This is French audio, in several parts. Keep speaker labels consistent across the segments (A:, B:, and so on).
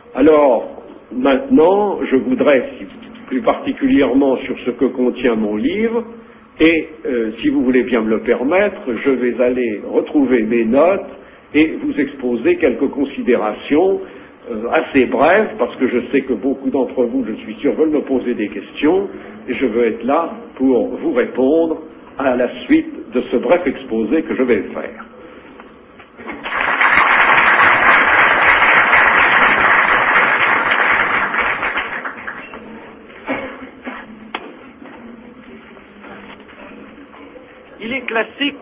A: Alors, maintenant, je voudrais, plus particulièrement sur ce que contient mon livre, et si vous voulez bien me le permettre, je vais aller retrouver mes notes et vous exposer quelques considérations assez brèves, parce que je sais que beaucoup d'entre vous, je suis sûr, veulent me poser des questions, et je veux être là pour vous répondre à la suite de ce bref exposé que je vais faire. Il est classique,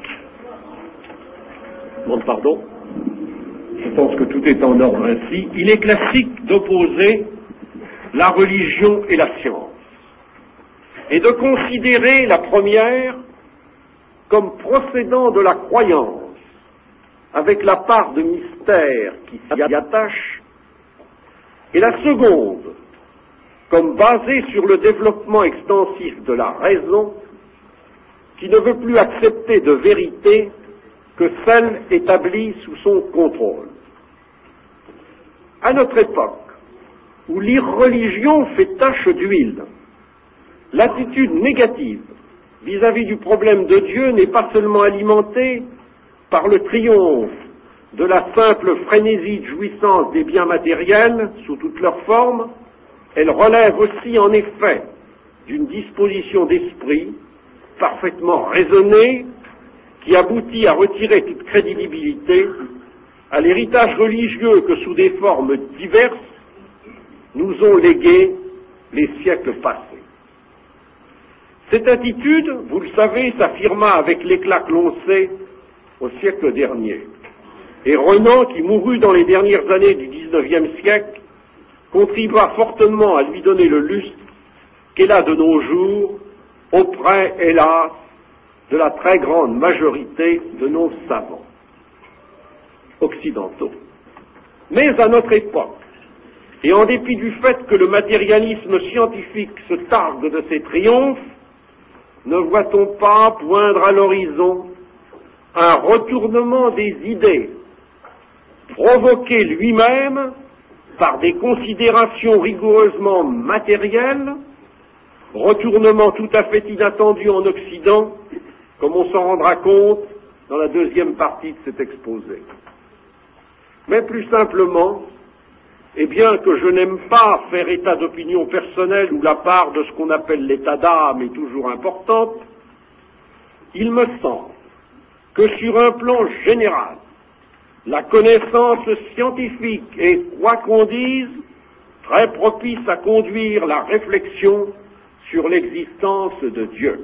A: bon, pardon, je pense que tout est en ordre ainsi, il est classique d'opposer la religion et la science, et de considérer la première comme procédant de la croyance, avec la part de mystère qui s'y attache, et la seconde comme basée sur le développement extensif de la raison, qui ne veut plus accepter de vérité que celle établie sous son contrôle. À notre époque, où l'irreligion fait tache d'huile, l'attitude négative vis-à-vis du problème de Dieu n'est pas seulement alimentée par le triomphe de la simple frénésie de jouissance des biens matériels sous toutes leurs formes, elle relève aussi en effet d'une disposition d'esprit parfaitement raisonnée qui aboutit à retirer toute crédibilité à l'héritage religieux que sous des formes diverses nous ont légué les siècles passés. Cette attitude, vous le savez, s'affirma avec l'éclat que l'on sait au siècle dernier. Et Renan, qui mourut dans les dernières années du XIXe siècle, contribua fortement à lui donner le lustre qu'elle a de nos jours, auprès, hélas, de la très grande majorité de nos savants occidentaux. Mais à notre époque, et en dépit du fait que le matérialisme scientifique se targue de ses triomphes, ne voit-on pas poindre à l'horizon un retournement des idées, provoqué lui-même par des considérations rigoureusement matérielles, retournement tout à fait inattendu en Occident, comme on s'en rendra compte dans la deuxième partie de cet exposé. Mais plus simplement, et bien que je n'aime pas faire état d'opinion personnelle où la part de ce qu'on appelle l'état d'âme est toujours importante, il me semble que sur un plan général, la connaissance scientifique est, quoi qu'on dise, très propice à conduire la réflexion sur l'existence de Dieu.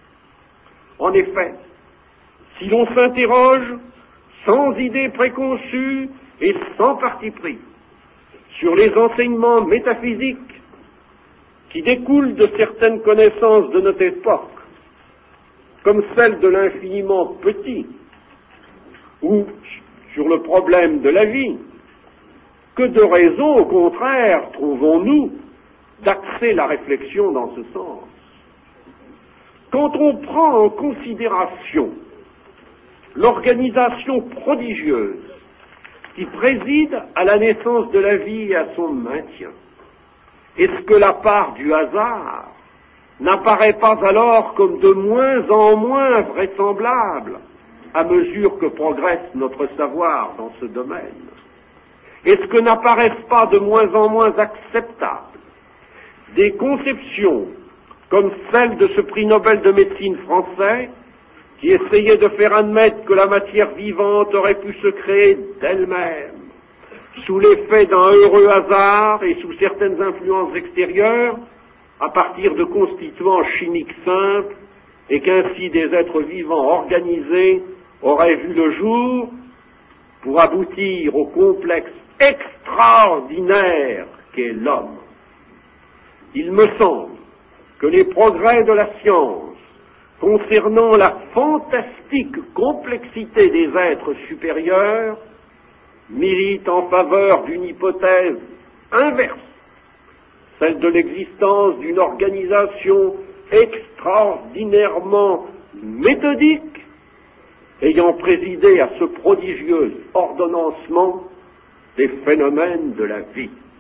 A: En effet, si l'on s'interroge sans idée préconçue et sans parti pris sur les enseignements métaphysiques qui découlent de certaines connaissances de notre époque, comme celle de l'infiniment petit, ou sur le problème de la vie, que de raisons, au contraire, trouvons-nous, d'axer la réflexion dans ce sens. Quand on prend en considération l'organisation prodigieuse qui préside à la naissance de la vie et à son maintien, est-ce que la part du hasard n'apparaît pas alors comme de moins en moins vraisemblable à mesure que progresse notre savoir dans ce domaine? Est-ce que n'apparaissent pas de moins en moins acceptables des conceptions comme celle de ce prix Nobel de médecine français qui essayait de faire admettre que la matière vivante aurait pu se créer d'elle-même sous l'effet d'un heureux hasard et sous certaines influences extérieures à partir de constituants chimiques simples, et qu'ainsi des êtres vivants organisés auraient vu le jour pour aboutir au complexe extraordinaire qu'est l'homme. Il me semble que les progrès de la science concernant la fantastique complexité des êtres supérieurs militent en faveur d'une hypothèse inverse, celle de l'existence d'une organisation extraordinairement méthodique ayant présidé à ce prodigieux ordonnancement des phénomènes de la vie.